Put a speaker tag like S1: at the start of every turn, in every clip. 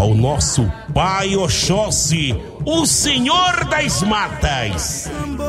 S1: ao nosso Pai Oxóssi, o Senhor das Matas.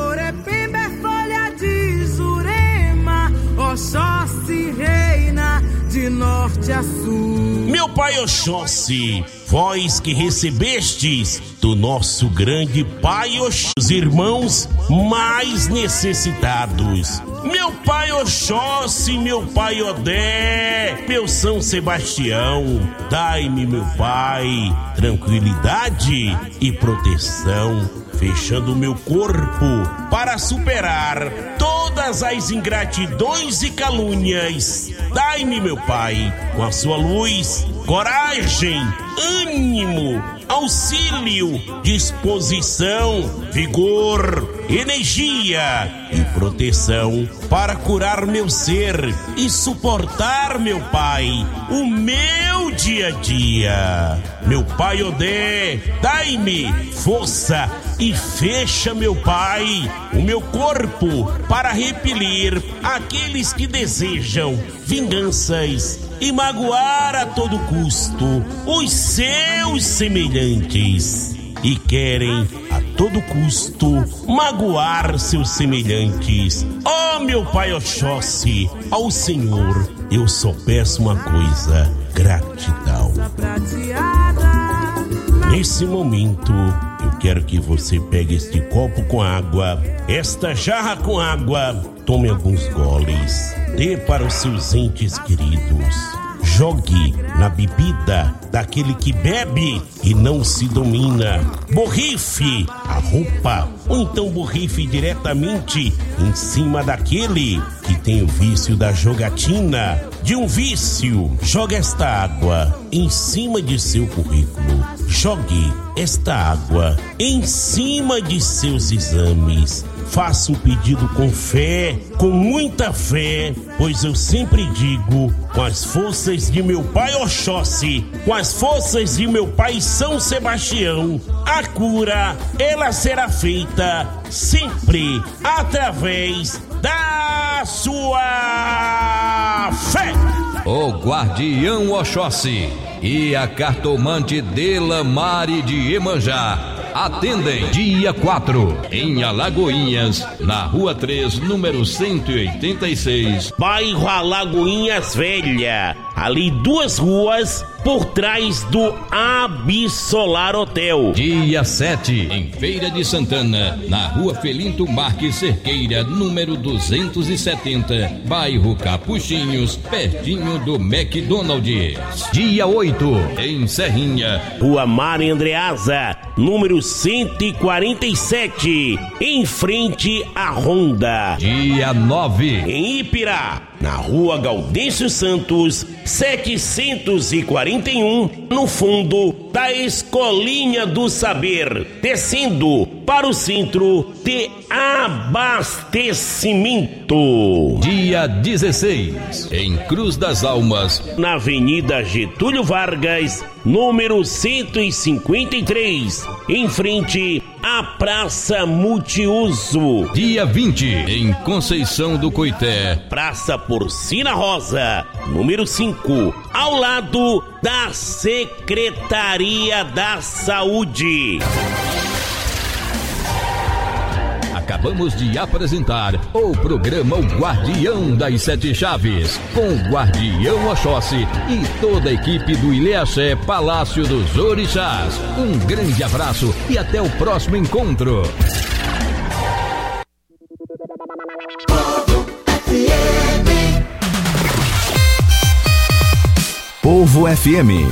S2: Oxóssi reina de norte a sul.
S1: Meu Pai Oxóssi, vós que recebestes do nosso grande Pai Oxóssi os irmãos mais necessitados. Meu Pai Oxóssi, meu Pai Odé, meu São Sebastião, dai-me, meu Pai, tranquilidade e proteção, fechando meu corpo para superar todas as ingratidões e calúnias. Dai-me, meu Pai, com a sua luz, coragem, ânimo, auxílio, disposição, vigor, energia e proteção para curar meu ser e suportar, meu Pai, o meu dia a dia. Meu Pai Odé, dai-me força e fecha, meu Pai, o meu corpo para repelir aqueles que desejam vinganças e magoar a todo custo os seus semelhantes e querem a todo custo magoar seus semelhantes. Oh, meu Pai Oxóssi, ao Senhor eu só peço uma coisa: gratidão. Nesse momento eu quero que você pegue este copo com água, esta jarra com água, tome alguns goles, dê para os seus entes queridos, jogue na bebida daquele que bebe e não se domina, borrife a roupa ou então borrife diretamente em cima daquele que tem o vício da jogatina, de um vício. Jogue esta água em cima de seu currículo, jogue esta água em cima de seus exames. Faça um pedido com fé, com muita fé, pois eu sempre digo, com as forças de meu Pai Oxóssi, com as forças de meu Pai São Sebastião, a cura, ela será feita sempre através da sua fé.
S3: O Guardião Oxóssi e a cartomante Delamare de Iemanjá atendem dia 4 em Alagoinhas, na Rua 3, número 186,
S1: bairro Alagoinhas Velha, ali 2 ruas por trás do Absolar Hotel.
S3: Dia 7 em Feira de Santana, na Rua Felinto Marques Cerqueira, número 270, bairro Capuchinhos, pertinho do McDonald's. Dia 8 em Serrinha,
S1: Rua Maria Andreasa, número 147, em frente à Honda.
S3: Dia 9
S1: em Ipirá, na Rua Gaudêncio Santos, 741, no fundo da Escolinha do Saber, descendo para o centro de abastecimento.
S3: Dia 16 em Cruz das Almas,
S1: na Avenida Getúlio Vargas, número 153, em frente à Praça Multiuso.
S3: Dia 20 em Conceição do Coité,
S1: Praça Porcina Rosa, número 5, ao lado da Secretaria da Saúde.
S3: Acabamos de apresentar o programa O Guardião das Sete Chaves, com o Guardião Oxóssi e toda a equipe do Ilhéaxé Palácio dos Orixás. Um grande abraço e até o próximo encontro.
S4: Povo FM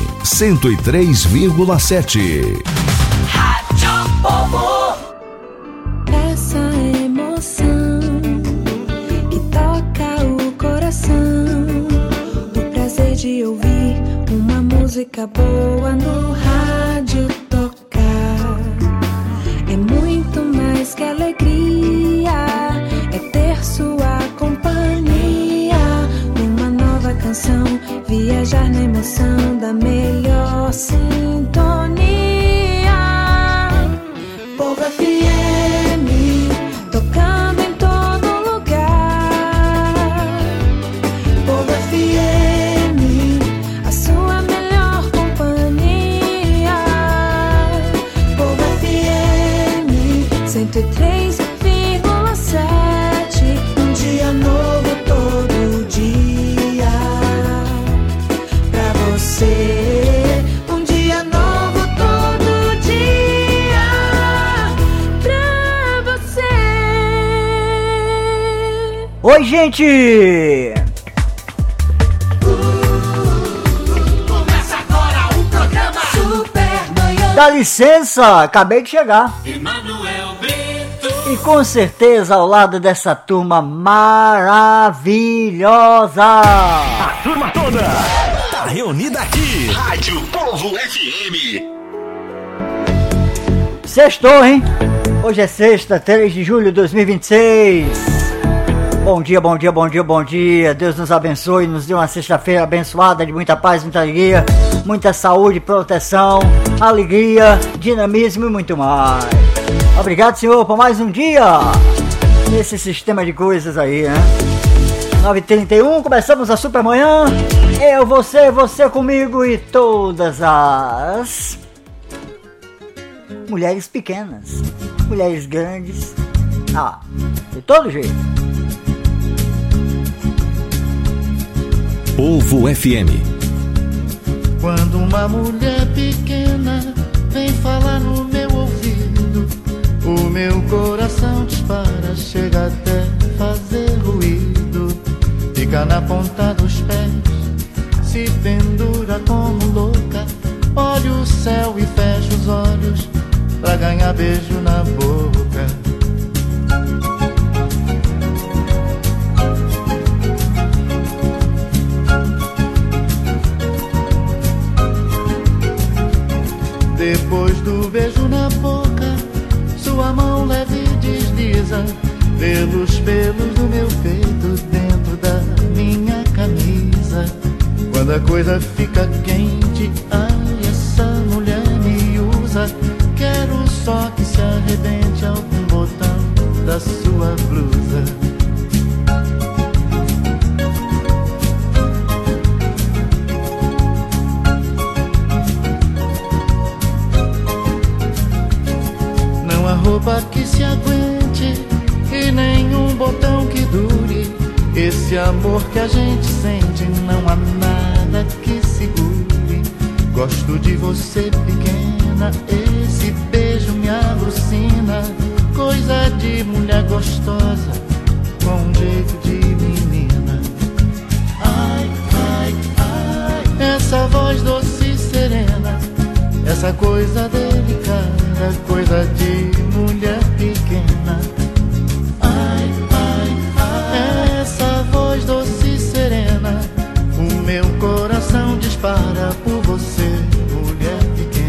S4: 103,7.
S2: Rádio Povo.
S5: Essa emoção que toca o coração, o prazer de ouvir uma música boa no rádio tocar, é muito mais que alegria, é ter sua companhia numa nova canção, viajar na emoção da melhor sintonia. Povo FM, tocando em todo lugar. Povo FM, a sua melhor companhia.
S6: Oi, gente!
S2: Começa agora o programa Supermanhã.
S6: Dá licença, acabei de chegar.
S2: Emanuel Brito.
S6: E com certeza ao lado dessa turma maravilhosa.
S4: A turma toda tá reunida aqui. Rádio Povo FM.
S6: Sextou, hein? Hoje é sexta, 3 de julho de 2026. Bom dia, bom dia, bom dia, bom dia. Deus nos abençoe, nos dê uma sexta-feira abençoada de muita paz, muita alegria, muita saúde, proteção, alegria, dinamismo e muito mais. Obrigado, Senhor, por mais um dia nesse sistema de coisas aí, né? 9h31, começamos a Supermanhã. Eu, você comigo e todas as mulheres pequenas, mulheres grandes, de todo jeito.
S4: Povo FM.
S7: Quando uma mulher pequena vem falar no meu ouvido, o meu coração dispara, chega até fazer ruído. Fica na ponta dos pés, se pendura como louca. Olha o céu e fecha os olhos pra ganhar beijo na boca. Depois do beijo na boca, sua mão leve desliza pelos pelos do meu peito, dentro da minha camisa. Quando a coisa fica quente, ai, essa mulher me usa. Quero só que se arrebente algum botão da sua blusa. Não há roupa que se aguente e nenhum botão que dure. Esse amor que a gente sente, não há nada que segure. Gosto de você pequena, esse beijo me alucina. Coisa de mulher gostosa, com um jeito de menina. Ai, ai, ai, essa voz doce e serena, essa coisa delicada, coisa de mulher pequena. Ai, ai, ai, essa voz doce e serena, o meu coração dispara por você, mulher pequena.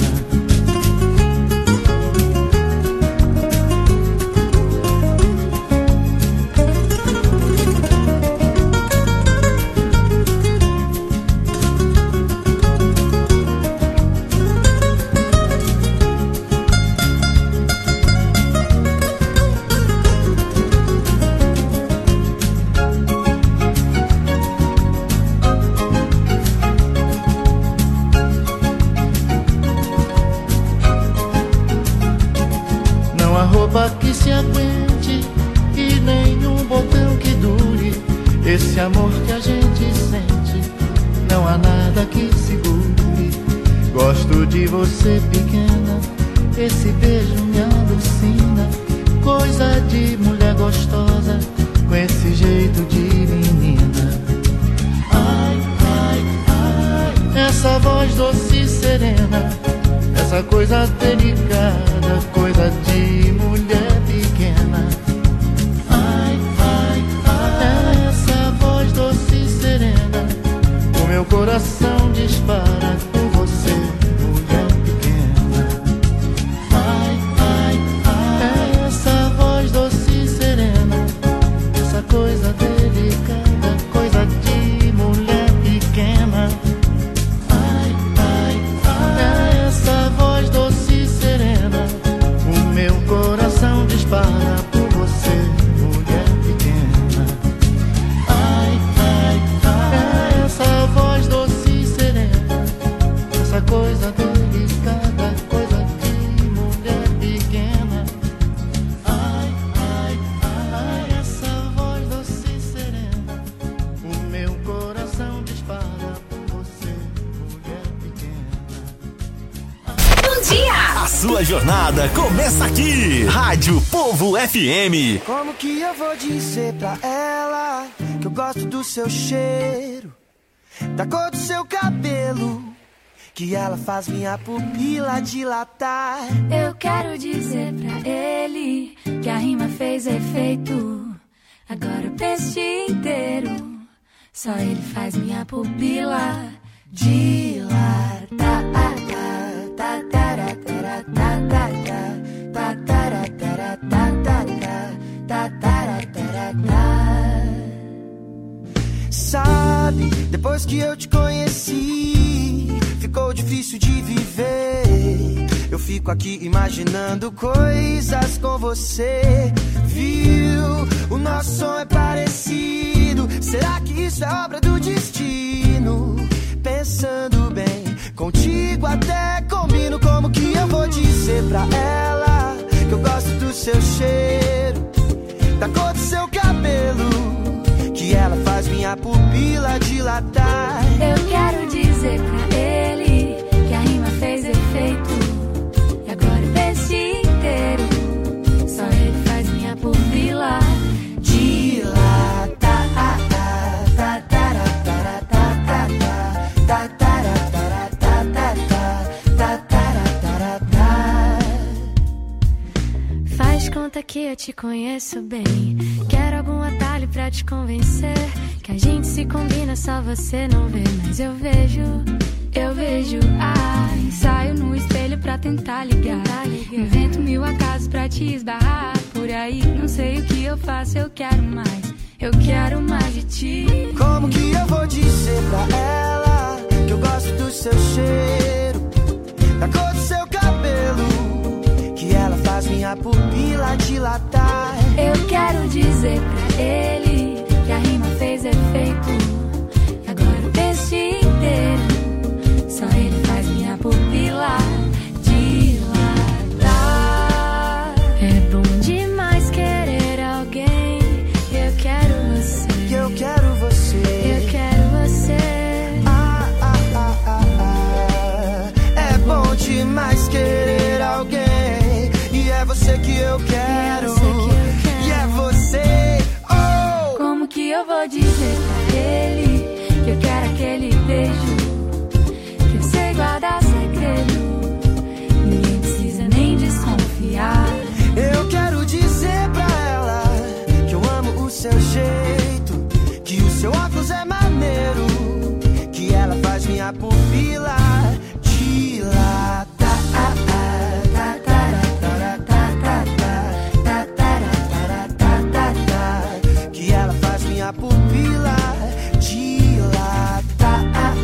S7: Que se aguente e nenhum botão que dure. Esse amor que a gente sente, não há nada que segure. Gosto de você pequena, esse beijo me alucina. Coisa de mulher gostosa, com esse jeito de menina. Ai, ai, ai, essa voz doce e serena, essa coisa delicada, coisa de mulher pequena. Ai, ai, ai, essa voz doce e serena, o meu coração dispara por você, mulher pequena. Ai, ai, ai, essa voz doce e serena, essa coisa delicada, coisa de mulher pequena. Ai, ai, ai, essa voz doce e serena, o meu coração dispara por você, mulher pequena. Ai, ai, ai, essa voz doce e serena, essa coisa delicada, coisa de mulher pequena. Ai, ai, ai, essa voz doce e serena, o meu coração dispara por você, mulher pequena.
S2: Bom dia!
S4: A sua jornada começa aqui. Rádio Povo FM.
S8: Como que eu vou dizer pra ela que eu gosto do seu cheiro, da cor do seu cabelo, que ela faz minha pupila dilatar?
S5: Eu quero dizer pra ele que a rima fez efeito. Agora eu penso o dia inteiro, só ele faz minha pupila dilatar.
S8: Sabe, depois que eu te conheci, ficou difícil de viver. Eu fico aqui imaginando coisas com você. Viu, o nosso som é parecido. Será que isso é obra do destino? Pensando bem, contigo até combino. Como que eu vou dizer pra ela que eu gosto do seu cheiro, da cor do seu cabelo, que ela faz minha pupila dilatar?
S5: Eu quero dizer pra ele que a rima fez efeito. E agora eu penso o dia inteiro, só ele faz minha pupila dilatar. Faz conta que eu te conheço bem. Quero algum atalho pra te convencer que a gente se combina, só você não vê. Mas eu vejo. Ai, saio no espelho pra tentar ligar. Invento 1000 acasos pra te esbarrar por aí. Não sei o que eu faço, eu quero mais de ti.
S8: Como que eu vou dizer pra ela que eu gosto do seu cheiro, da cor do seu cabelo, que ela faz minha pupila dilatar?
S5: Eu quero dizer pra ele que a rima fez efeito. E agora eu penso o dia inteiro, só ele faz minha pupila dilatar. É bom demais querer alguém. Eu quero você.
S8: Eu quero você.
S5: Eu quero você.
S8: É bom demais querer alguém. E é você que eu quero. E é você. Oh!
S5: Como que eu vou dizer pra ele que eu quero aquele beijo, que eu sei guardar segredo, ninguém precisa nem desconfiar?
S8: Eu quero dizer pra ela que eu amo o seu jeito, que o seu óculos é maneiro, que ela faz minha pupila dilatar. Que ela faz minha pupila dilatar.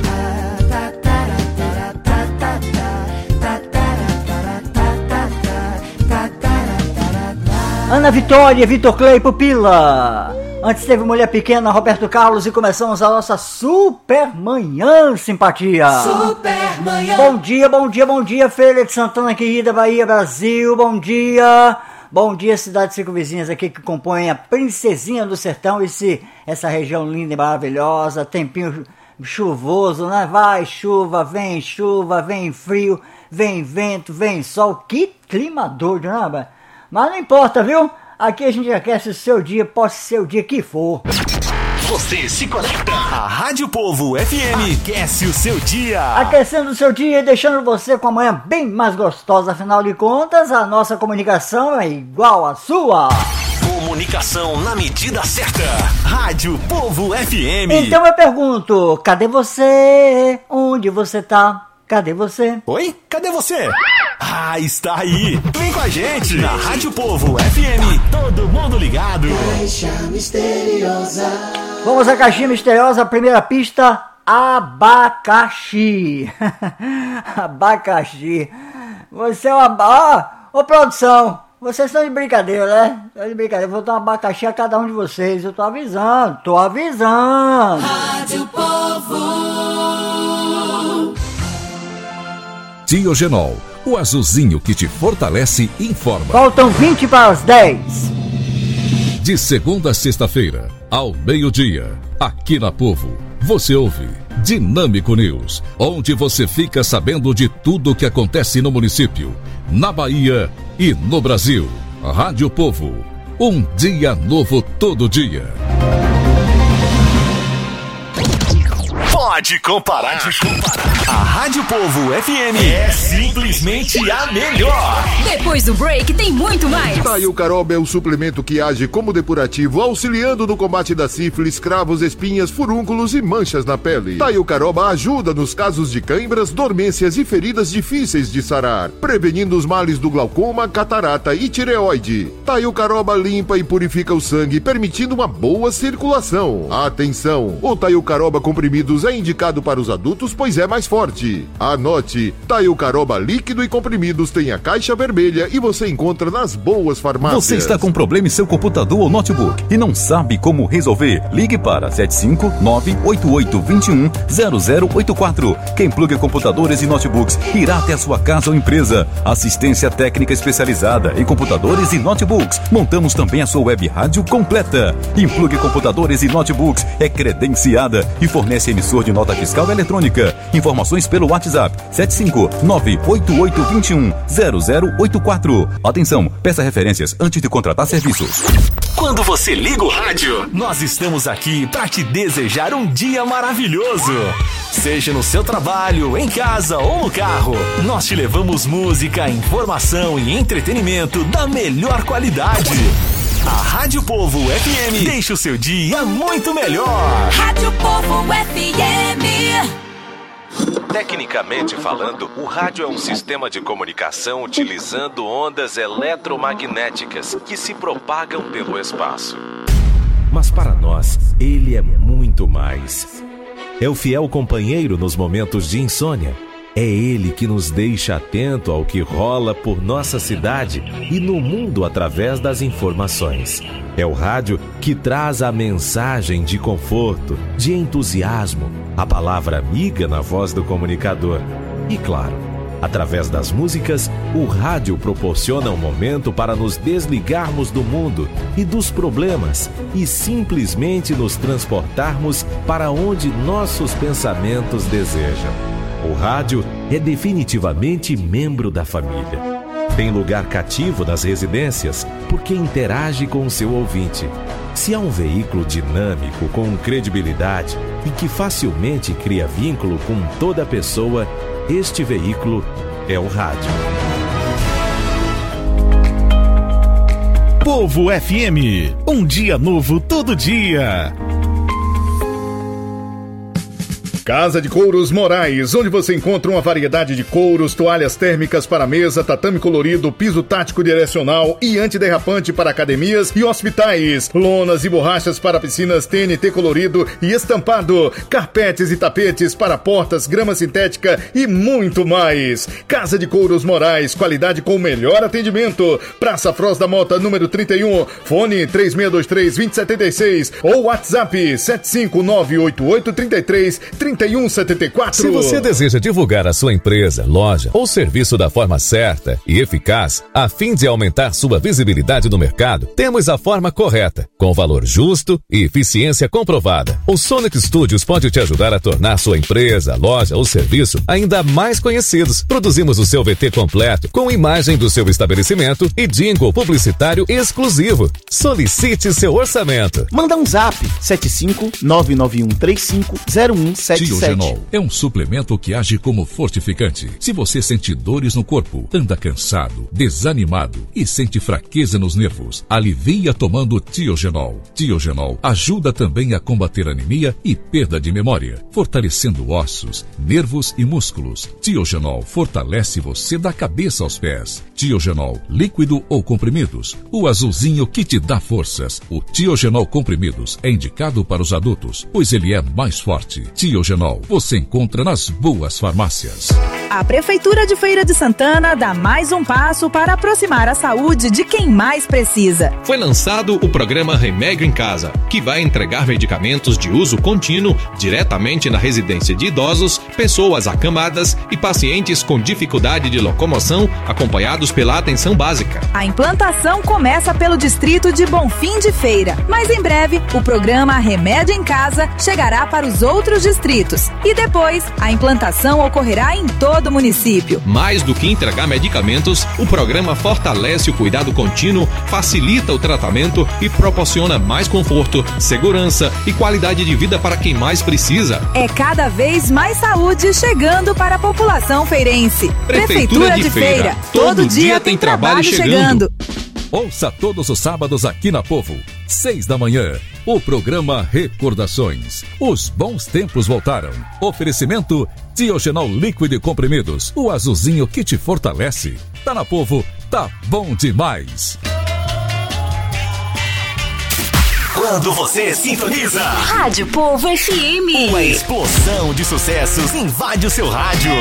S6: Ana Vitória, Vitor Clay, Pupila. Antes teve Mulher Pequena, Roberto Carlos, e começamos a nossa Super Manhã Simpatia.
S2: Super Manhã.
S6: Bom dia, Feira de Santana, querida Bahia, Brasil, bom dia. Bom dia, cidades circunvizinhas aqui que compõem a Princesinha do Sertão, essa região linda e maravilhosa, tempinho chuvoso, né? Vai chuva, vem frio, vem vento, vem sol, que clima doido, né? Mas não importa, viu? Aqui a gente aquece o seu dia, pode ser o dia que for.
S4: Você se conecta. A Rádio Povo FM aquece o seu dia.
S6: Aquecendo o seu dia e deixando você com a manhã bem mais gostosa. Afinal de contas, a nossa comunicação é igual à sua.
S4: Comunicação na medida certa. Rádio Povo FM.
S6: Então eu pergunto, cadê você? Onde você tá? Cadê você?
S4: Oi? Cadê você? Ah, está aí. Vem com a gente na Rádio Povo FM. Todo mundo ligado.
S2: Caixa misteriosa.
S6: Vamos à caixinha misteriosa, primeira pista, abacaxi. Abacaxi. Você é uma... Ô, produção, vocês estão de brincadeira, né? Estão de brincadeira, vou dar um abacaxi a cada um de vocês, eu tô avisando.
S2: Rádio Povo.
S3: Diogenol, o azulzinho que te fortalece, informa.
S6: Faltam 20 para as 10.
S3: De segunda a sexta-feira, ao meio-dia, aqui na Povo, você ouve Dinâmico News, onde você fica sabendo de tudo o que acontece no município, na Bahia e no Brasil. Rádio Povo, um dia novo todo dia.
S4: Pode comparar. A Rádio Povo FM é simplesmente a melhor.
S9: Depois do break tem muito mais.
S10: Taio Caroba é o suplemento que age como depurativo, auxiliando no combate da sífilis, cravos, espinhas, furúnculos e manchas na pele. Taio Caroba ajuda nos casos de cãibras, dormências e feridas difíceis de sarar, prevenindo os males do glaucoma, catarata e tireoide. Taio Caroba limpa e purifica o sangue, permitindo uma boa circulação. Atenção! O Taio Caroba comprimidos é indicado para os adultos, pois é mais forte. Anote, Taio Caroba líquido e comprimidos tem a caixa vermelha e você encontra nas boas farmácias.
S11: Você está com problema em seu computador ou notebook e não sabe como resolver? Ligue para 759-8821-0084. Quem pluga computadores e notebooks irá até a sua casa ou empresa. Assistência técnica especializada em computadores e notebooks. Montamos também a sua web rádio completa. Implugue computadores e notebooks é credenciada e fornece emissor de nota fiscal eletrônica. Informações pelo WhatsApp 759-8821-0084. Atenção, peça referências antes de contratar serviços.
S4: Quando você liga o rádio, nós estamos aqui para te desejar um dia maravilhoso. Seja no seu trabalho, em casa ou no carro, nós te levamos música, informação e entretenimento da melhor qualidade. A Rádio Povo FM deixa o seu dia muito melhor.
S9: Rádio Povo FM.
S12: Tecnicamente falando, o rádio é um sistema de comunicação utilizando ondas eletromagnéticas que se propagam pelo espaço. Mas para nós, ele é muito mais. É o fiel companheiro nos momentos de insônia. É ele que nos deixa atento ao que rola por nossa cidade e no mundo através das informações. É o rádio que traz a mensagem de conforto, de entusiasmo, a palavra amiga na voz do comunicador. E claro, através das músicas, o rádio proporciona um momento para nos desligarmos do mundo e dos problemas e simplesmente nos transportarmos para onde nossos pensamentos desejam. O rádio é definitivamente membro da família. Tem lugar cativo nas residências porque interage com o seu ouvinte. Se há um veículo dinâmico, com credibilidade e que facilmente cria vínculo com toda pessoa, este veículo é o rádio.
S13: Povo FM, um dia novo todo dia. Casa de Couros Moraes, onde você encontra uma variedade de couros, toalhas térmicas para mesa, tatame colorido, piso tático direcional e antiderrapante para academias e hospitais, lonas e borrachas para piscinas TNT colorido e estampado, carpetes e tapetes para portas, grama sintética e muito mais. Casa de Couros Moraes, qualidade com o melhor atendimento. Praça Froz da Mota, número 31, fone 3623-2076 ou WhatsApp 75988333174.
S14: Se você deseja divulgar a sua empresa, loja ou serviço da forma certa e eficaz, a fim de aumentar sua visibilidade no mercado, temos a forma correta, com valor justo e eficiência comprovada. O Sonic Studios pode te ajudar a tornar sua empresa, loja ou serviço ainda mais conhecidos. Produzimos o seu VT completo, com imagem do seu estabelecimento e jingle publicitário exclusivo. Solicite seu orçamento.
S15: Manda um zap 75991350177.
S3: Tiogenol é um suplemento que age como fortificante. Se você sente dores no corpo, anda cansado, desanimado e sente fraqueza nos nervos, alivia tomando Tiogenol. Tiogenol ajuda também a combater anemia e perda de memória, fortalecendo ossos, nervos e músculos. Tiogenol fortalece você da cabeça aos pés. Tiogenol, líquido ou comprimidos, o azulzinho que te dá forças. O Tiogenol comprimidos é indicado para os adultos, pois ele é mais forte. Tiogenol você encontra nas boas farmácias.
S16: A Prefeitura de Feira de Santana dá mais um passo para aproximar a saúde de quem mais precisa.
S17: Foi lançado o programa Remédio em Casa, que vai entregar medicamentos de uso contínuo diretamente na residência de idosos, pessoas acamadas e pacientes com dificuldade de locomoção, acompanhados pela atenção básica.
S16: A implantação começa pelo distrito de Bonfim de Feira, mas em breve o programa Remédio em Casa chegará para os outros distritos. distritos. E depois, a implantação ocorrerá em todo o município.
S17: Mais do que entregar medicamentos, o programa fortalece o cuidado contínuo, facilita o tratamento e proporciona mais conforto, segurança e qualidade de vida para quem mais precisa.
S16: É cada vez mais saúde chegando para a população feirense.
S17: Prefeitura de Feira. Todo dia tem trabalho chegando.
S14: Ouça todos os sábados aqui na Povo, 6 da manhã. O programa Recordações. Os bons tempos voltaram. Oferecimento Diogenol líquido e comprimidos. O azulzinho que te fortalece. Tá na Povo, tá bom demais.
S4: Quando você sintoniza
S9: Rádio Povo FM.
S4: Uma explosão de sucessos invade o seu rádio.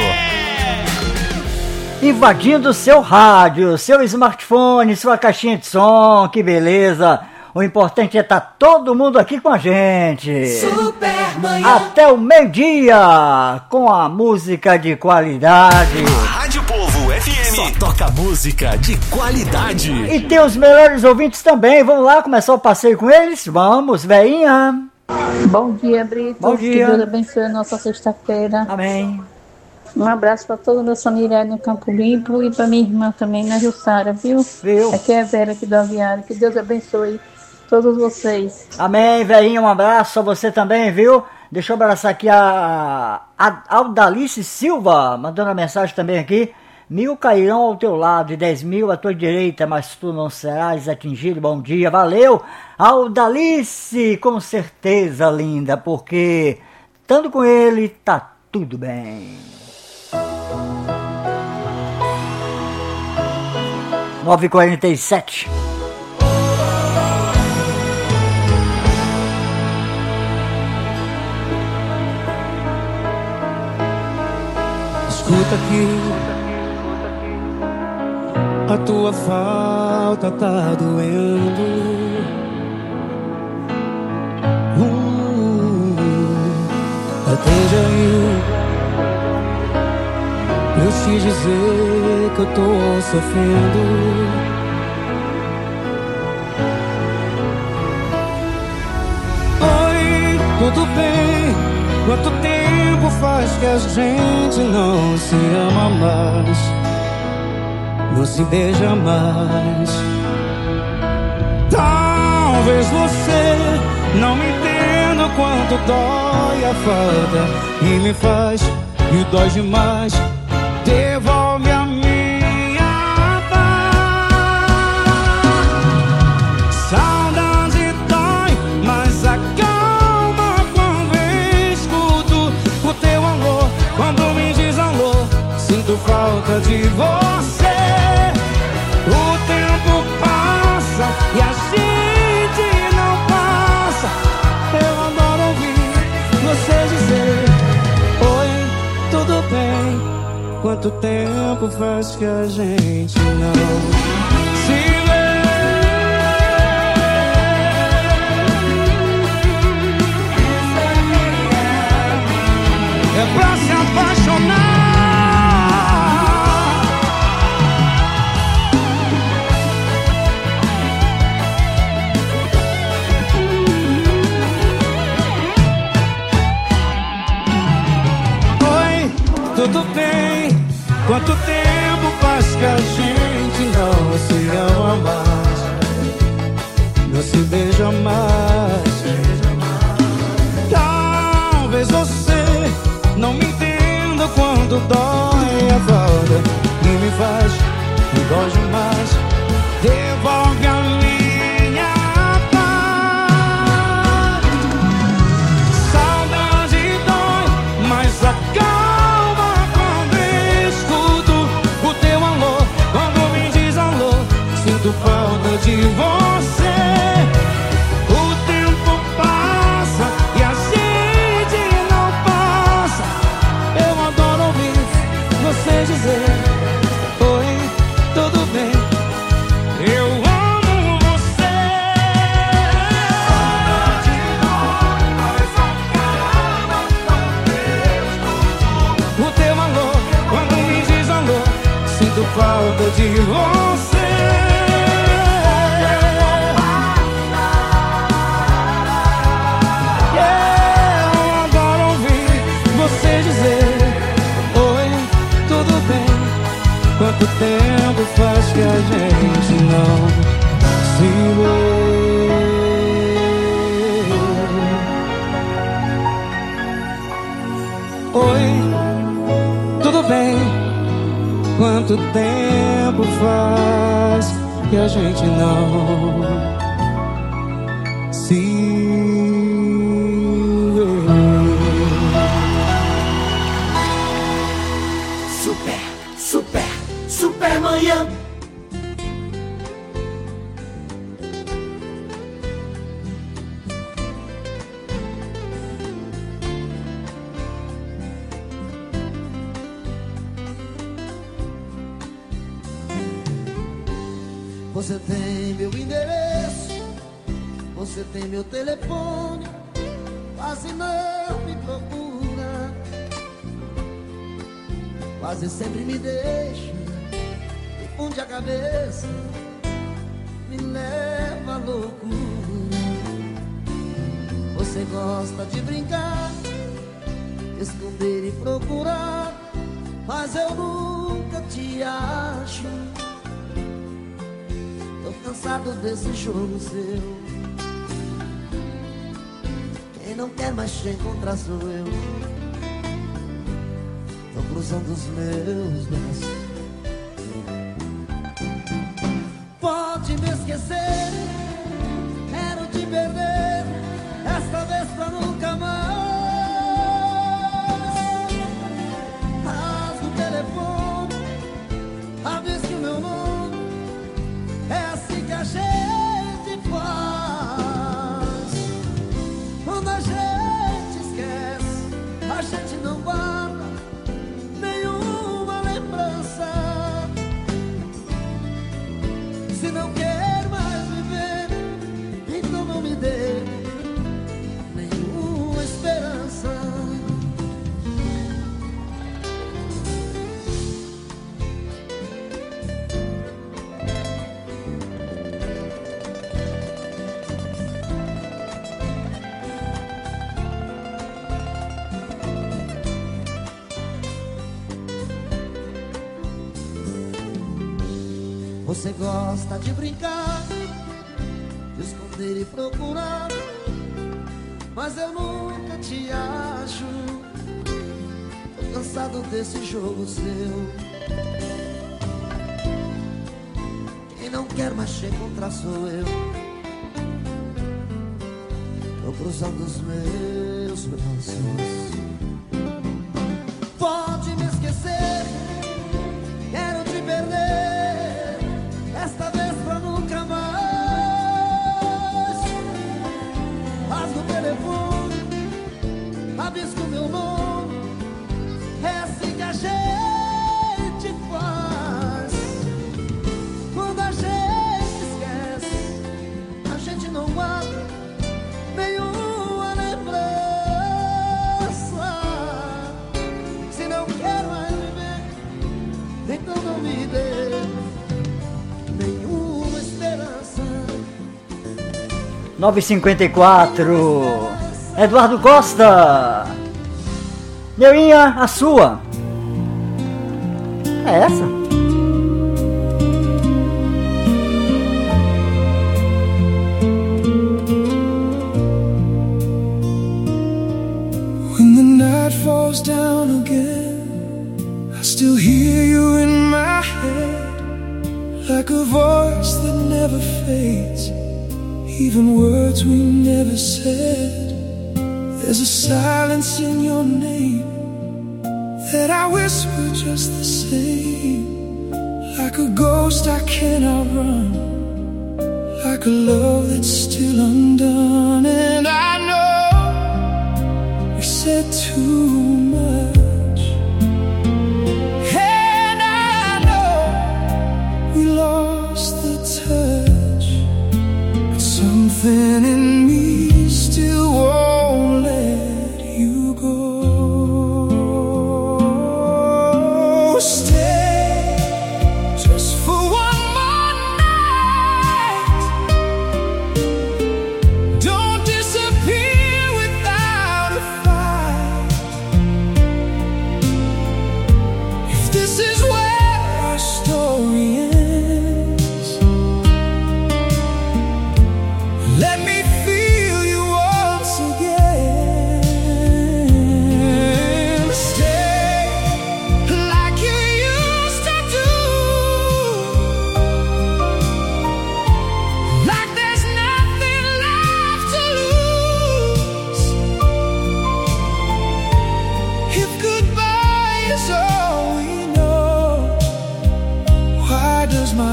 S6: Invadindo seu rádio, seu smartphone, sua caixinha de som, que beleza! O importante é estar todo mundo aqui com a gente.
S2: Supermanhã.
S6: Até o meio-dia, com a música de qualidade.
S4: Rádio Povo FM só toca música de qualidade.
S6: E tem os melhores ouvintes também. Vamos lá começar o passeio com eles? Vamos, veinha.
S15: Bom dia, Brito.
S6: Bom dia.
S15: Que Deus abençoe a nossa sexta-feira.
S6: Amém.
S15: Um abraço para toda a nossa família no Campo Limpo e para minha irmã também, na Jussara, viu? Aqui é a Vera aqui do Aviário. Que Deus abençoe todos vocês.
S6: Amém, velhinha. Um abraço a você também, viu? Deixa eu abraçar aqui a Aldalice Silva, mandando uma mensagem também aqui. 1.000 cairão ao teu lado e 10.000 à tua direita, mas tu não serás atingido. Bom dia, valeu. Aldalice, com certeza, linda, porque estando com ele, tá tudo bem. 9h47.
S18: Escuta aqui, a tua falta tá doendo. Atende aí, eu te dizer que eu tô sofrendo. Oi, tudo bem? Quanto tempo faz que a gente não se ama mais, não se beija mais? Talvez você não me entenda o quanto dói a falta e me faz, e dói demais. Devolve a minha paz. Saudade dói, mas acalma quando escuto o teu amor. Quando me diz alô, sinto falta de você. O tempo passa e a gente não passa. Eu adoro ouvir você dizer: oi, tudo bem? Quanto tempo faz que a gente não se vê? É pra se apaixonar. Oi, tudo bem? Quanto tempo faz que a gente não se ama mais, não se beija mais? Talvez você não me entenda quando dói a falta e me faz, me dói demais. Devolve a minha paz. Saudade dói, mas acalma quando escuto o teu alô. Quando me diz alô, sinto falta de você. O tempo passa e a gente não passa. Eu adoro ouvir você dizer: oi, tudo bem? Eu amo você. Saudade dói, mas acalma quando escuto o teu alô. Quando me diz alô, sinto falta de você. Eu adoro ouvir Quanto tempo faz que a gente não se vê? Oi, tudo bem? Quanto tempo faz que a gente não se vê?
S2: Supermanhã.
S8: Você tem meu endereço, você tem meu telefone, quase não me procura, quase sempre me deixa, me funde a cabeça, me leva à loucura. Você gosta de brincar, esconder e procurar, mas eu nunca te acho. Cansado desse jogo seu. Quem não quer mais te encontrar sou eu. Tô cruzando os meus braços. Pode me esquecer, quero te perder, esta vez pra nunca mais. Rasga o telefone, avisa que o meu nome é assim que a gente faz. Quando a gente esquece, a gente não guarda nenhuma lembrança. Se não quer mais viver, então não me dê nenhuma esperança. Você gosta de brincar, de esconder e procurar, mas eu nunca te acho. Tô cansado desse jogo seu. Quem não quer mais te encontrar sou eu. Tô cruzando os meus braços. Pode me esquecer, quero te perder, esta vez pra nunca mais. Rasga o telefone, abisca o meu nome, é assim que a gente faz. Quando a gente esquece, a gente não guarda nenhuma lembrança. Se não quer mais viver, então não me dê nenhuma esperança.
S6: 9h54. Eduardo Costa. Neuinha, a sua. É essa?
S18: When the night falls down again, I still hear you in my head, like a voice that never fades, even words we never said. There's a silence in your name that I whisper just the same, like a ghost I cannot run, like a love that's still undone. And I know we said too much, and I know we lost the touch, but something in me still won't let you go. Stay just for one more night. Don't disappear without a fight.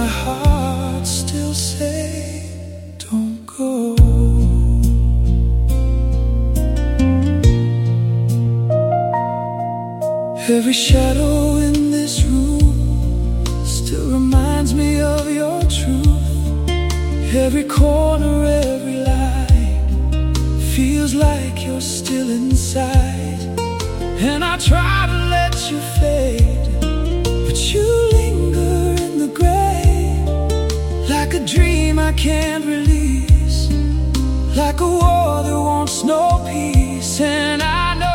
S18: heart still say, don't go? Every shadow in this room still reminds me of your truth. Every corner, every line feels like you're still inside. And I try to let you fade, but you linger in the gray, like a dream I can't release, like a war that wants no peace. And I know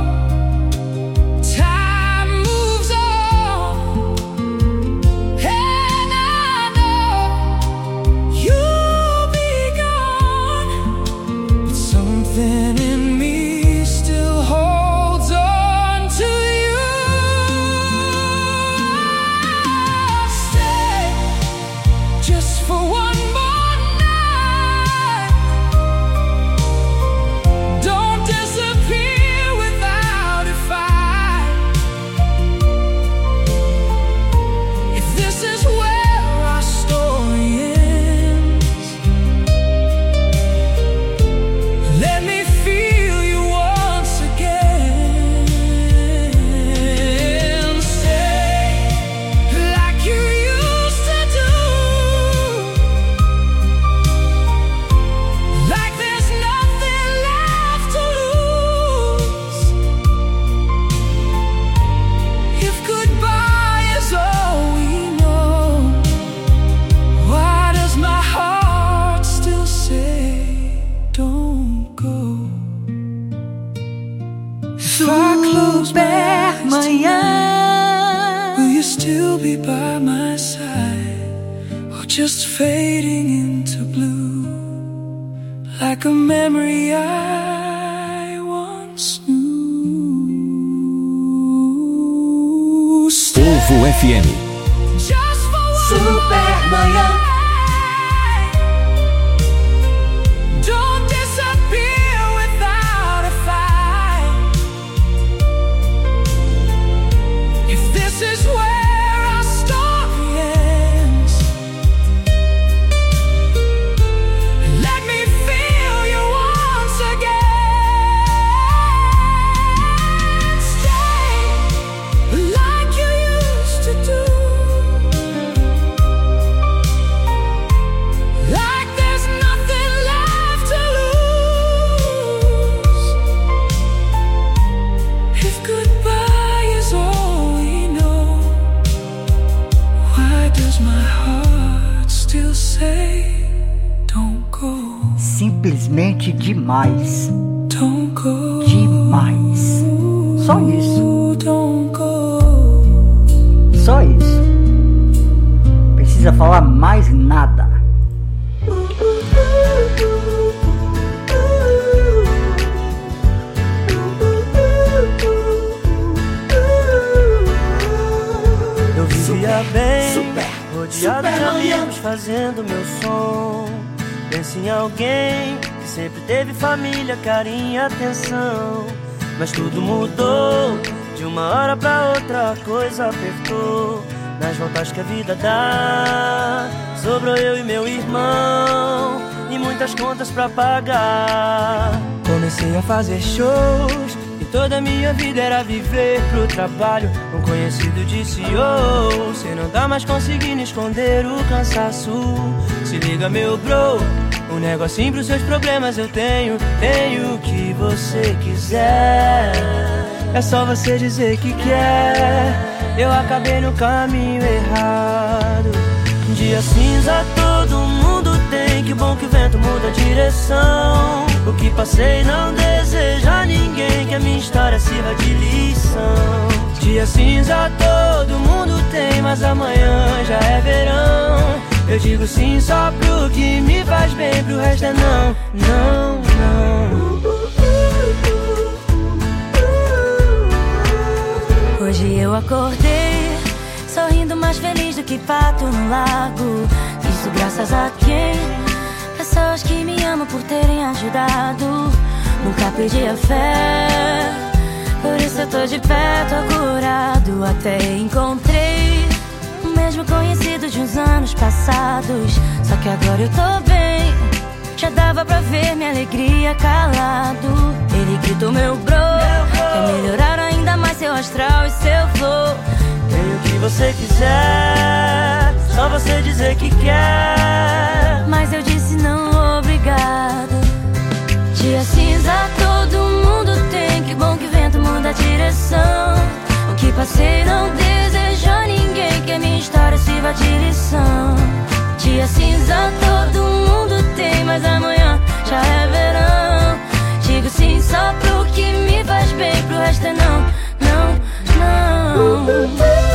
S18: just fading into blue, like a memory I once knew.
S3: Povo FM.
S2: Supermanhã.
S6: Simplesmente demais. Demais. Só isso. Só isso. Precisa falar mais nada.
S19: Eu vivia bem, rodeado de amigos, fazendo meu som. Penso em alguém que sempre teve família, carinho e atenção. Mas tudo mudou, de uma hora pra outra a coisa apertou. Nas voltas que a vida dá, sobrou eu e meu irmão, e muitas contas pra pagar. Comecei a fazer shows, e toda a minha vida era viver pro trabalho. Um conhecido disse, oh, cê não tá mais conseguindo esconder o cansaço. Se liga meu bro, um negocinho pros seus problemas eu tenho. Tenho o que você quiser, é só você dizer que quer. Eu acabei no caminho errado. Um dia cinza todo mundo tem, que bom que o vento muda a direção. O que passei não deseja a ninguém, que a minha história sirva de lição. Dia cinza todo mundo tem, mas amanhã já é verão. Eu digo sim só pro que me faz bem, pro resto é não, não, não.
S5: Hoje eu acordei, sorrindo mais feliz do que pato no lago. Isso graças a quem? Pessoas que me amam por terem ajudado. Nunca perdi a fé, por isso eu tô de pé, tô curado. Até encontrei o mesmo conhecido de uns anos passados. passados. Só que agora eu tô bem, já dava pra ver minha alegria calado. Ele gritou meu bro, quer melhorar ainda mais seu astral e seu flow.
S19: Tem o que você quiser, só você dizer que quer.
S5: Mas eu disse não, obrigado. Dia cinza todo mundo tem, que bom que vento muda a direção. O que passei não desejo a ninguém, que a minha história sirva de lição. Dia cinza todo mundo tem, mas amanhã já é verão. Digo sim só pro que me faz bem, pro resto é não, não, não.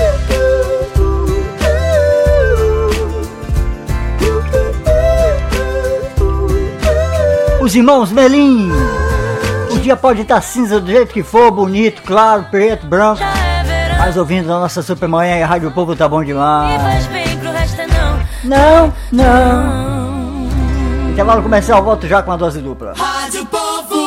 S6: Os irmãos Melim. O dia pode estar cinza do jeito que for, bonito, claro, preto, branco. Mas ouvindo a nossa Supermanhã e a Rádio Povo tá bom demais. Não, não. Intervalo comercial, volto já com a dose dupla.
S2: Rádio Povo.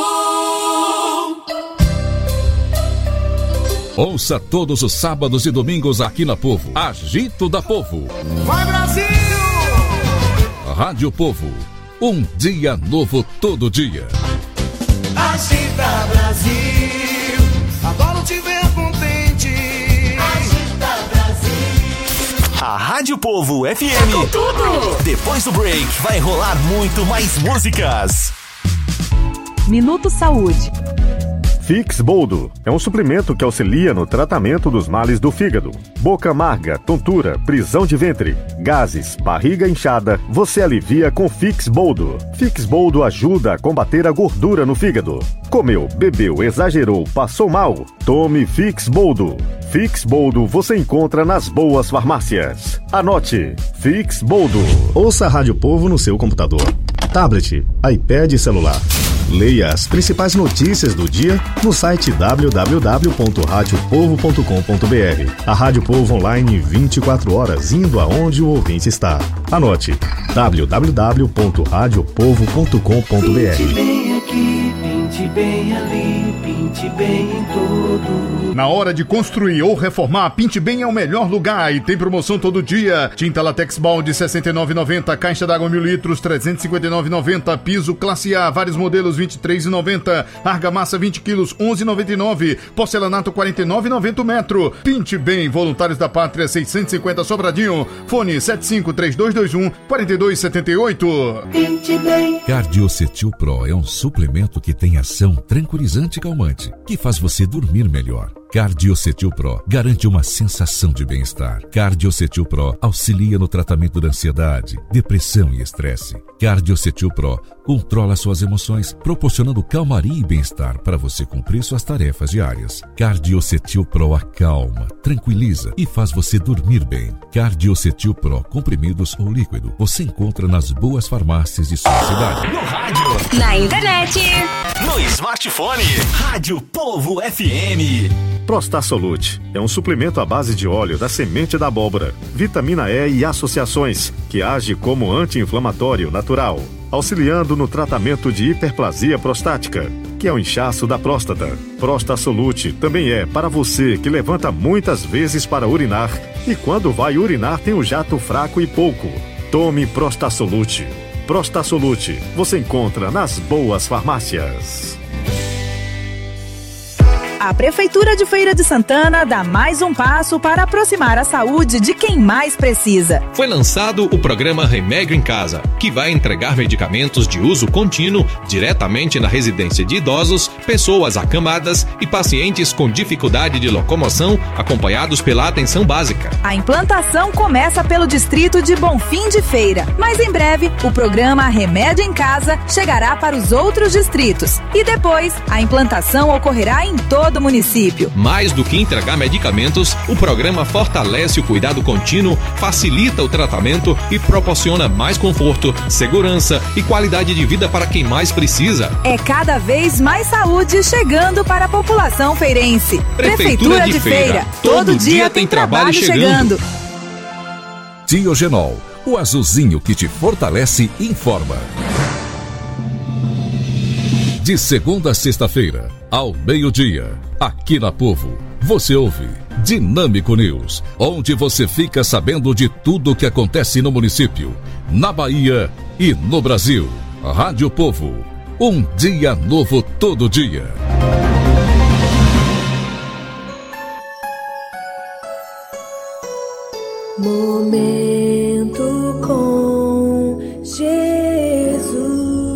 S14: Ouça todos os sábados e domingos aqui na Povo. Agito da Povo.
S2: Vai, Brasil!
S14: Rádio Povo. Um dia novo todo dia.
S2: Agita, Brasil. Adoro te ver contente. Agita, Brasil.
S4: A Rádio Povo FM.
S2: Com tudo.
S4: Depois do break, vai rolar muito mais músicas.
S16: Minuto Saúde.
S20: Fix Boldo é um suplemento que auxilia no tratamento dos males do fígado. Boca amarga, tontura, prisão de ventre, gases, barriga inchada, você alivia com Fix Boldo. Fix Boldo ajuda a combater a gordura no fígado. Comeu, bebeu, exagerou, passou mal? Tome Fix Boldo. Fix Boldo você encontra nas boas farmácias. Anote, Fix Boldo.
S21: Ouça a Rádio Povo no seu computador, tablet, iPad e celular. Leia as principais notícias do dia no site www.radiopovo.com.br. A Rádio Povo online 24 horas, indo aonde o ouvinte está. Anote, www.radiopovo.com.br.
S2: Pinte bem aqui, pinte bem ali, pinte bem em todo.
S13: Na hora de construir ou reformar, Pinte Bem é o melhor lugar e tem promoção todo dia. Tinta Latex Balde de R$ 69,90, caixa d'água 1.000 litros R$ 359,90, piso classe A, vários modelos R$ 23,90, argamassa 20 quilos R$ 11,99, porcelanato R$ 49,90 metro. Pinte Bem, Voluntários da Pátria 650 Sobradinho, fone 75-3221-4278.
S2: Pinte Bem.
S14: Cardiocetil Pro é um suplemento que tem ação tranquilizante e calmante, que faz você dormir melhor. Cardiocetil Pro garante uma sensação de bem-estar. Cardiocetil Pro auxilia no tratamento da ansiedade, depressão e estresse. Cardiocetil Pro controla suas emoções, proporcionando calmaria e bem-estar para você cumprir suas tarefas diárias. Cardiocetil Pro acalma, tranquiliza e faz você dormir bem. Cardiocetil Pro, comprimidos ou líquido, você encontra nas boas farmácias de sua cidade.
S4: No rádio,
S9: na internet,
S4: no smartphone. Rádio Povo FM.
S20: Prostasolute é um suplemento à base de óleo da semente da abóbora, vitamina E e associações, que age como anti-inflamatório natural, auxiliando no tratamento de hiperplasia prostática, que é o inchaço da próstata. Prostasolute também é para você que levanta muitas vezes para urinar e quando vai urinar tem o jato fraco e pouco. Tome Prostasolute. Prostasolute você encontra nas boas farmácias.
S16: A Prefeitura de Feira de Santana dá mais um passo para aproximar a saúde de quem mais precisa.
S17: Foi lançado o programa Remédio em Casa, que vai entregar medicamentos de uso contínuo diretamente na residência de idosos, pessoas acamadas e pacientes com dificuldade de locomoção, acompanhados pela atenção básica.
S16: A implantação começa pelo distrito de Bonfim de Feira, mas em breve o programa Remédio em Casa chegará para os outros distritos e depois a implantação ocorrerá em todo o município.
S17: Mais do que entregar medicamentos, o programa fortalece o cuidado contínuo, facilita o tratamento e proporciona mais conforto, segurança e qualidade de vida para quem mais precisa.
S16: É cada vez mais saúde chegando para a população feirense.
S17: Prefeitura de Feira. Todo dia tem trabalho chegando.
S14: Diogenol, o azulzinho que te fortalece e informa. De segunda a sexta-feira, ao meio-dia, aqui na Povo, você ouve
S3: Dinâmico News, onde você fica sabendo de tudo o que acontece no município, na Bahia e no Brasil. Rádio Povo, um dia novo todo dia.
S5: Momento com Jesus.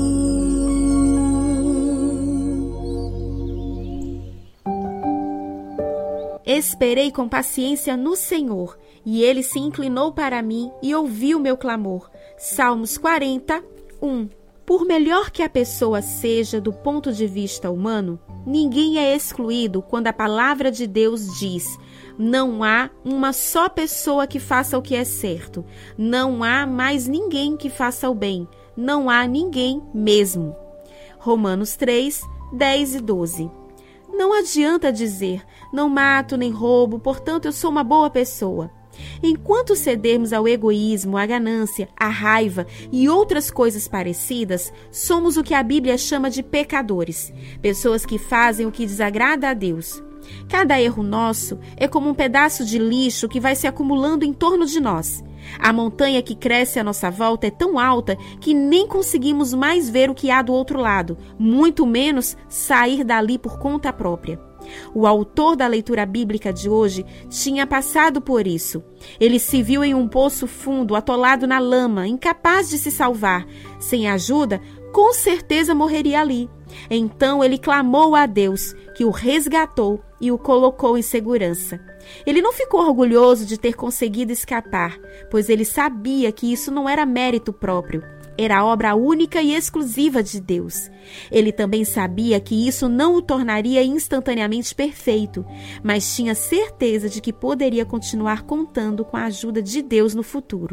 S1: Esperei com paciência no Senhor, e Ele se inclinou para mim e ouviu meu clamor. Salmos 40, 1. Por melhor que a pessoa seja do ponto de vista humano, ninguém é excluído quando a palavra de Deus diz: não há uma só pessoa que faça o que é certo, não há mais ninguém que faça o bem, não há ninguém mesmo. Romanos 3, 10 e 12. Não adianta dizer: não mato nem roubo, portanto eu sou uma boa pessoa. Enquanto cedermos ao egoísmo, à ganância, à raiva e outras coisas parecidas, somos o que a Bíblia chama de pecadores, pessoas que fazem o que desagrada a Deus. Cada erro nosso é como um pedaço de lixo que vai se acumulando em torno de nós. A montanha que cresce à nossa volta é tão alta que nem conseguimos mais ver o que há do outro lado, muito menos sair dali por conta própria. O autor da leitura bíblica de hoje tinha passado por isso. Ele se viu em um poço fundo, atolado na lama, incapaz de se salvar. Sem ajuda, com certeza morreria ali. Então ele clamou a Deus, que o resgatou e o colocou em segurança. Ele não ficou orgulhoso de ter conseguido escapar, pois ele sabia que isso não era mérito próprio. Era obra única e exclusiva de Deus. Ele também sabia que isso não o tornaria instantaneamente perfeito, mas tinha certeza de que poderia continuar contando com a ajuda de Deus no futuro.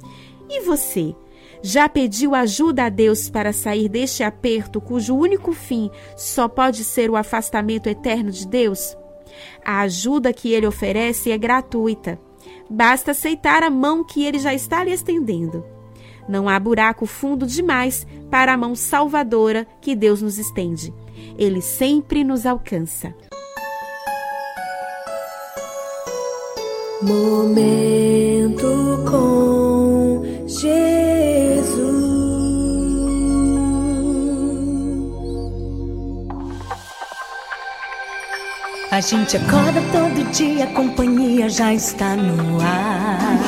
S1: E você? Já pediu ajuda a Deus para sair deste aperto cujo único fim só pode ser o afastamento eterno de Deus? A ajuda que Ele oferece é gratuita. Basta aceitar a mão que Ele já está lhe estendendo. Não há buraco fundo demais para a mão salvadora que Deus nos estende. Ele sempre nos alcança.
S5: Momento com Jesus.
S22: A gente acorda todo dia, a companhia já está no ar.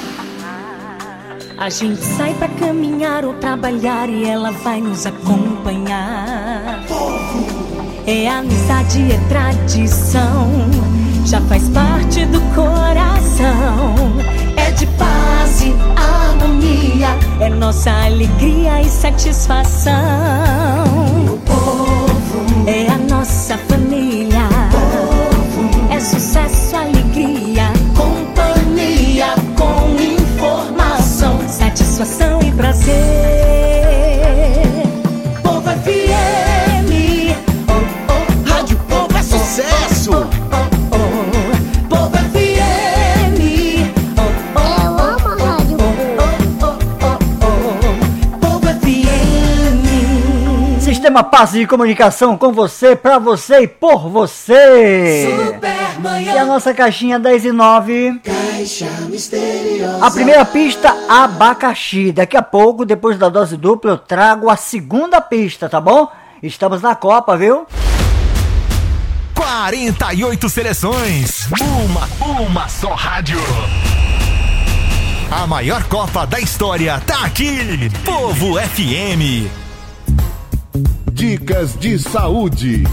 S22: A gente sai pra caminhar ou trabalhar e ela vai nos acompanhar. É amizade, é tradição, já faz parte do coração. É de paz e harmonia, é nossa alegria e satisfação. O povo é a nossa família, é sucesso, alegria, companhia com informação, satisfação e prazer. Povo FM, oh, oh, Rádio Povo é sucesso. Povo FM, oh, oh, eu amo a Rádio
S6: Povo FM. Sistema Paz de comunicação com você, pra você e por você. E a nossa caixinha 10 e 9.
S2: Caixa misteriosa.
S6: A primeira pista, abacaxi. Daqui a pouco, depois da dose dupla, eu trago a segunda pista, tá bom? Estamos na Copa, viu?
S4: 48 seleções. Uma só rádio. A maior Copa da história tá aqui. Povo FM.
S10: Dicas de saúde.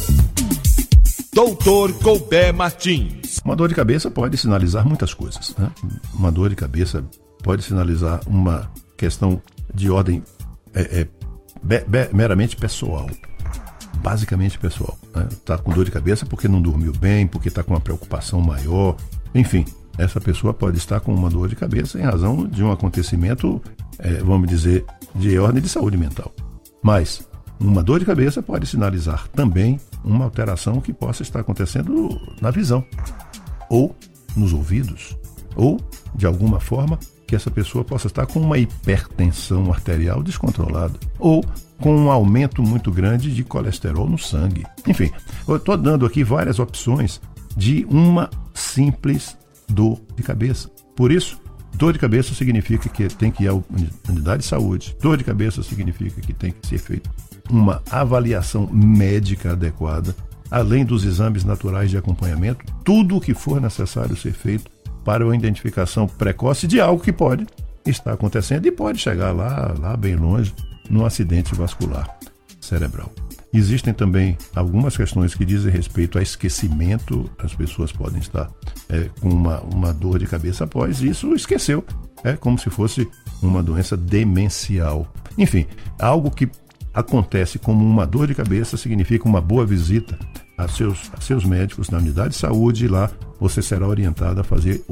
S23: Doutor Colbert Martins.
S21: Uma dor de cabeça pode sinalizar muitas coisas, né? Uma dor de cabeça pode sinalizar uma questão de ordem meramente pessoal, basicamente pessoal, né? Tá com dor de cabeça porque não dormiu bem, porque está com uma preocupação maior, enfim, essa pessoa pode estar com uma dor de cabeça em razão de um acontecimento, vamos dizer, de ordem de saúde mental. Mas uma dor de cabeça pode sinalizar também uma alteração que possa estar acontecendo na visão, ou nos ouvidos, ou de alguma forma que essa pessoa possa estar com uma hipertensão arterial descontrolada, ou com um aumento muito grande de colesterol no sangue. Enfim, eu estou dando aqui várias opções de uma simples dor de cabeça. Por isso, dor de cabeça significa que tem que ir à unidade de saúde. Dor de cabeça significa que tem que ser feita uma avaliação médica adequada, além dos exames naturais de acompanhamento, tudo o que for necessário ser feito para a identificação precoce de algo que pode estar acontecendo e pode chegar lá bem longe, num acidente vascular cerebral. Existem também algumas questões que dizem respeito a esquecimento. As pessoas podem estar com uma dor de cabeça após isso, esqueceu. É como se fosse uma doença demencial. Enfim, algo que acontece como uma dor de cabeça significa uma boa visita a seus médicos na unidade de saúde, e lá você será orientado a fazer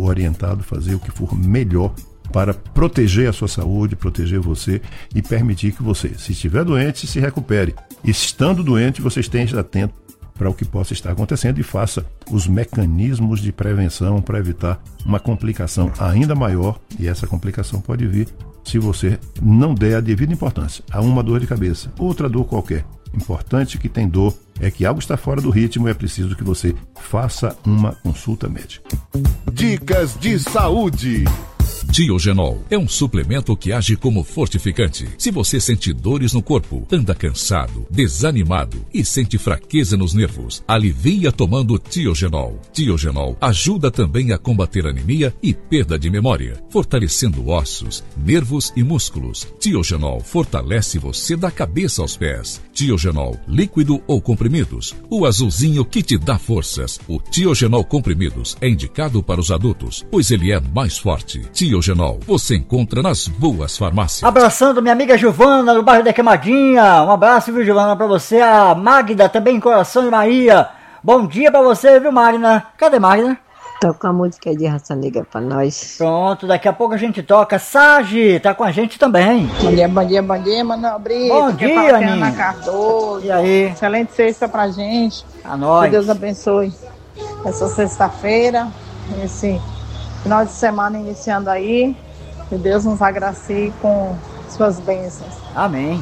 S21: o que for melhor para proteger a sua saúde, proteger você e permitir que você, se estiver doente, se recupere. Estando doente, você esteja atento para o que possa estar acontecendo e faça os mecanismos de prevenção para evitar uma complicação ainda maior, e essa complicação pode vir se você não der a devida importância a uma dor de cabeça, outra dor qualquer. Importante que tem dor é que algo está fora do ritmo e é preciso que você faça uma consulta médica.
S23: Dicas de saúde.
S14: Tiogenol é um suplemento que age como fortificante. Se você sente dores no corpo, anda cansado, desanimado e sente fraqueza nos nervos, alivia tomando Tiogenol. Tiogenol ajuda também a combater anemia e perda de memória, fortalecendo ossos, nervos e músculos. Tiogenol fortalece você da cabeça aos pés. Tiogenol, líquido ou comprimidos, o azulzinho que te dá forças. O Tiogenol comprimidos é indicado para os adultos, pois ele é mais forte. Tiogenol, você encontra nas boas farmácias.
S6: Abraçando minha amiga Giovana, do bairro da Queimadinha. Um abraço, viu, Giovana, pra você. A Magda, também em Coração de Maria. Bom dia pra você, viu, Magna? Cadê Magna?
S7: Toca a música de Raça Negra pra nós.
S6: Pronto, daqui a pouco a gente toca. Sage, tá com a gente também.
S11: Bom dia, Manoel Brito.
S6: Bom dia, Aninha.
S11: Cardoso.
S6: E aí?
S11: Excelente sexta pra gente.
S6: A nós.
S11: Que Deus abençoe essa sexta-feira, esse final de semana iniciando aí. Que Deus nos agracie com suas bênçãos.
S6: Amém.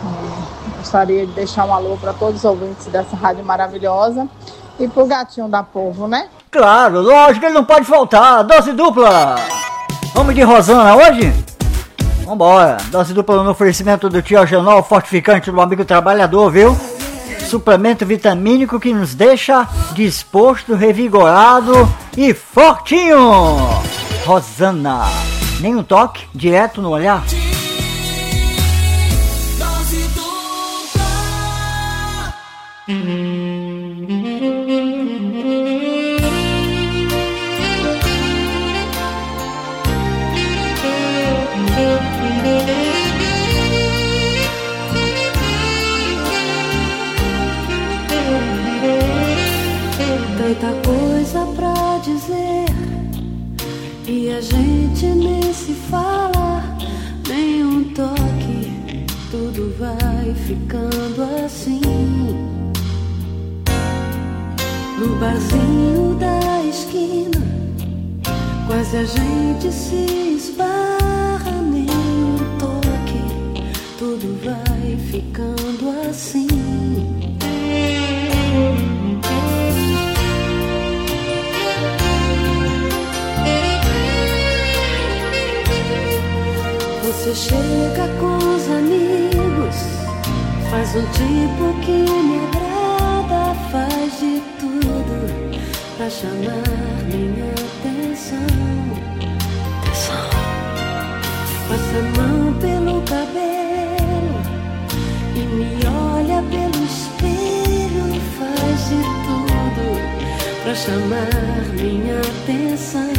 S11: Gostaria de deixar um alô para todos os ouvintes dessa rádio maravilhosa e pro gatinho da povo, né?
S6: Claro, lógico, ele não pode faltar. Dose dupla. Vamos de Rosana hoje? Vambora. Dose dupla no oferecimento do Tiogenol, fortificante do amigo trabalhador, viu? Suplemento vitamínico que nos deixa disposto, revigorado e fortinho. Rosana. Nenhum toque, direto no olhar.
S2: Dose dupla.
S5: Tanta coisa pra dizer e a gente nem se fala, nem um toque, tudo vai ficando assim. No barzinho da esquina, quase a gente se esbarra, nem um toque, tudo vai ficando assim. Você chega com os amigos, faz um tipo que me agrada, faz de tudo pra chamar minha atenção. Passa a mão pelo cabelo e me olha pelo espelho, faz de tudo pra chamar minha atenção.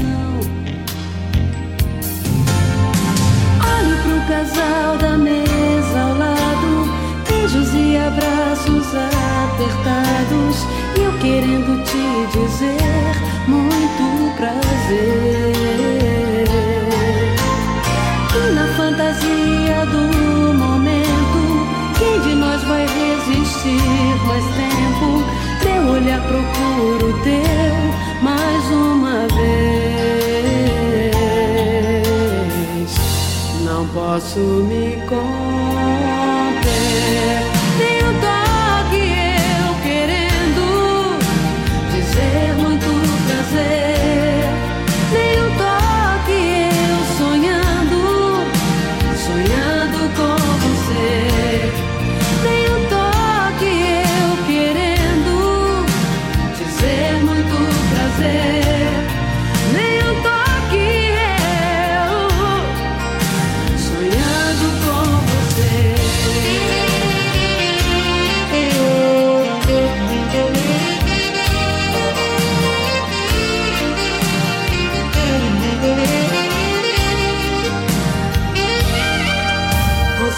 S5: Olho pro casal da mesa ao lado, beijos e abraços apertados, e eu querendo te dizer muito prazer. E na fantasia do momento, quem de nós vai resistir mais tempo? Meu olhar procura o teu mais uma vez. Não posso me conter. Tem um toque eu querendo dizer muito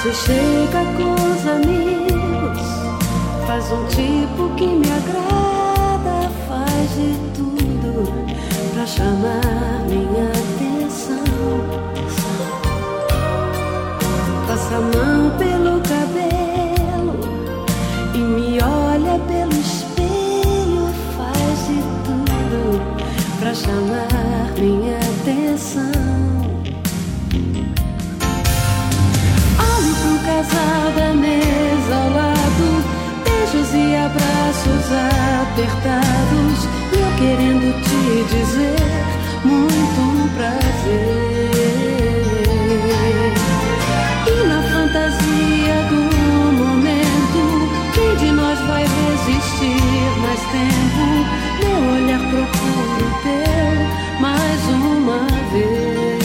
S22: Se chega com os amigos, faz um tipo que me agrada, faz de tudo pra chamar minha atenção. Passa a mão pelo cabelo e me olha pelo espelho, faz de tudo pra chamar minha atenção. Casal da mesa ao lado, beijos e abraços apertados, e eu querendo te dizer muito prazer. E na fantasia do momento, quem de nós vai resistir mais tempo? Meu olhar procura o teu mais uma vez.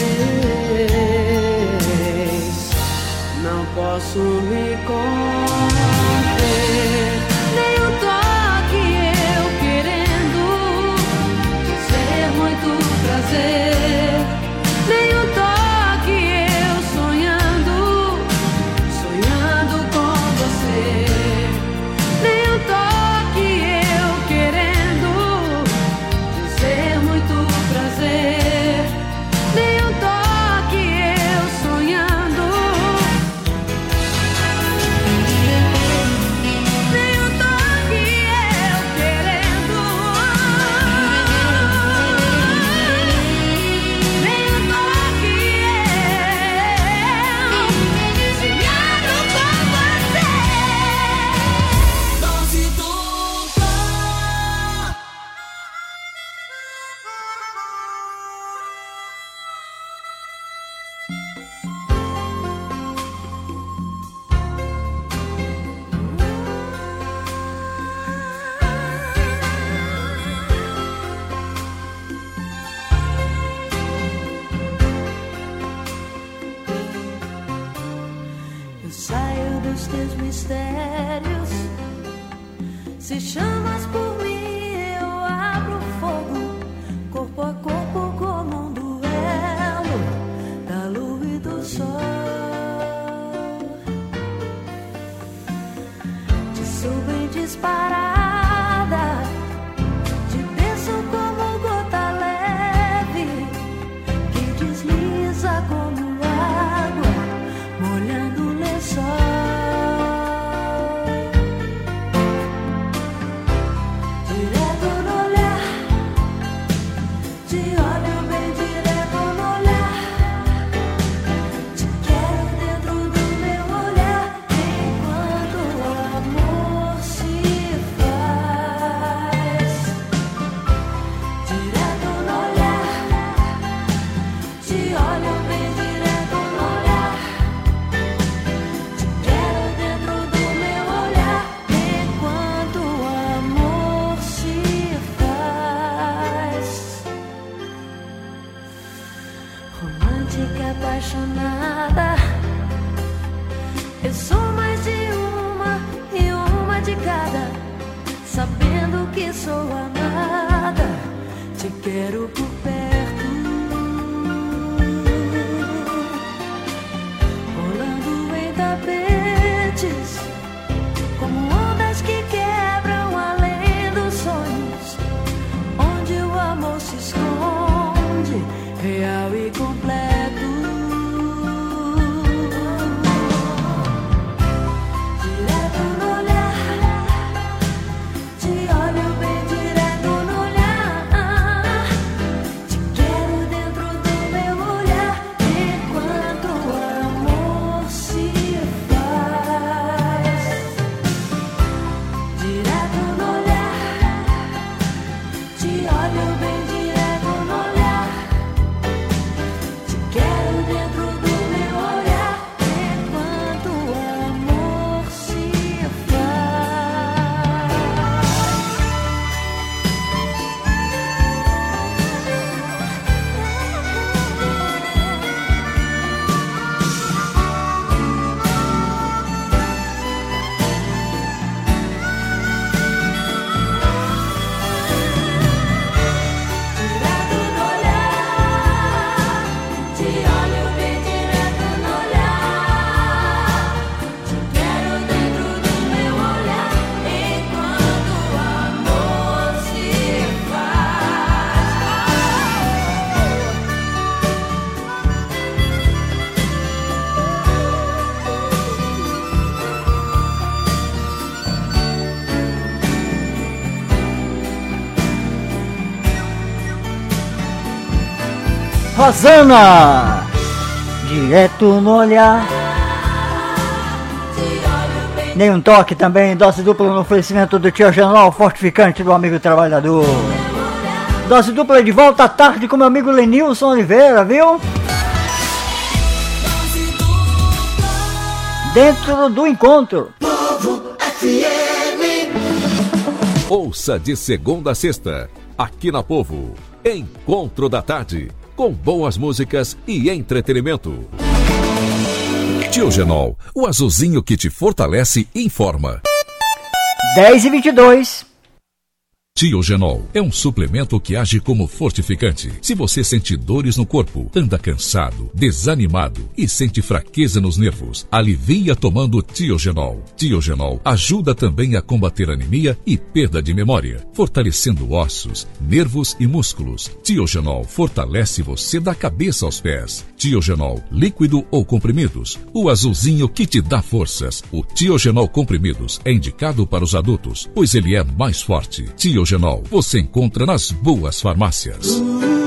S22: Não posso me conter, nem o toque eu querendo dizer muito prazer, nem o toque eu sonhando, sonhando com você, nem o toque eu querendo dizer muito prazer, nem o toque eu sonhando. Se chamas por mim, eu abro fogo, corpo a corpo como um duelo da lua e do sol. Te subo em disparada, te desço como gota leve que desliza como água molhando o lençol. Apaixonada, eu sou mais de uma e uma de cada, sabendo que sou amada, te quero por perto, rolando em tapetes, como ondas que quebram além dos sonhos, onde o amor se esconde, real e completo.
S6: Rosana, direto no olhar. Nenhum toque também, dose dupla no oferecimento do Tio General, fortificante do amigo trabalhador. Dose dupla de volta à tarde com meu amigo Lenilson Oliveira, viu? Dentro do encontro.
S3: Povo FM. Ouça de segunda a sexta, aqui na Povo, Encontro da Tarde, com boas músicas e entretenimento. Tio Genol, o azulzinho que te fortalece e informa.
S6: 10h22.
S3: Tio Genol é um suplemento que age como fortificante. Se você sente dores no corpo, anda cansado, desanimado e sente fraqueza nos nervos, alivia tomando Tio Genol. Tio Genol ajuda também a combater anemia e perda de memória, fortalecendo ossos, nervos e músculos. Tio Genol fortalece você da cabeça aos pés. Tio Genol, líquido ou comprimidos, o azulzinho que te dá forças. O Tio Genol comprimidos é indicado para os adultos, pois ele é mais forte. Tio Genol você encontra nas boas farmácias.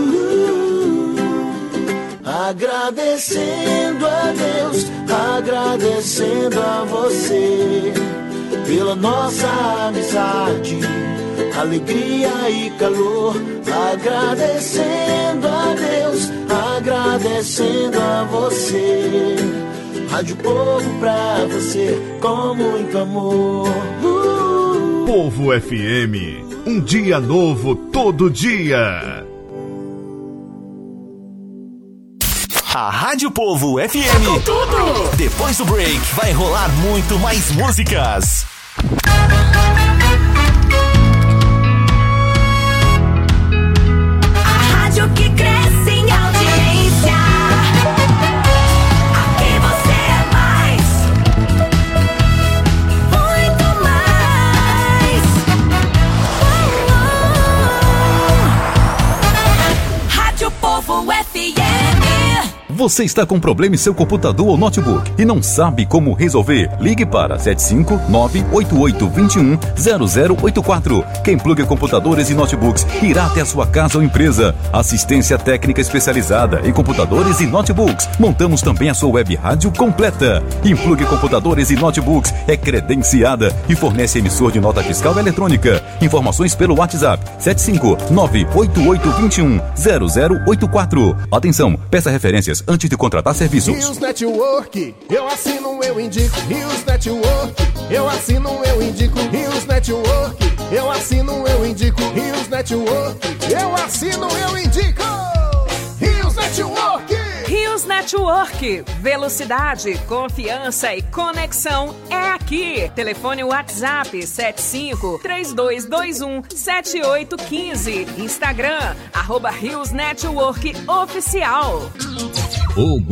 S2: Agradecendo a Deus, agradecendo a você pela nossa amizade, alegria e calor. Agradecendo a Deus, agradecendo a você. Rádio Povo pra você, com muito amor.
S23: Povo FM, um dia novo todo dia.
S4: A Rádio Povo FM. Com tudo. Depois do break, vai rolar muito mais músicas.
S5: A rádio que cresce em audiência. Aqui você é mais. Muito mais. Rádio Povo FM.
S8: Você está com problema em seu computador ou notebook e não sabe como resolver? Ligue para 759-8821-0084. Quem pluga computadores e notebooks irá até a sua casa ou empresa. Assistência técnica especializada em computadores e notebooks. Montamos também a sua web rádio completa. Implugue computadores e notebooks é credenciada e fornece emissor de nota fiscal eletrônica. Informações pelo WhatsApp 759-8821-0084. Atenção, peça referências antes de contratar serviços.
S18: Rios Network, eu assino, eu indico. Rios Network, eu assino, eu indico. Rios Network, eu assino, eu indico. Rios Network, eu assino, eu indico. Rios Network.
S12: Rios Network, velocidade, confiança e conexão é aqui. Telefone WhatsApp 75-3221-7815. Instagram, @Rios Network Oficial.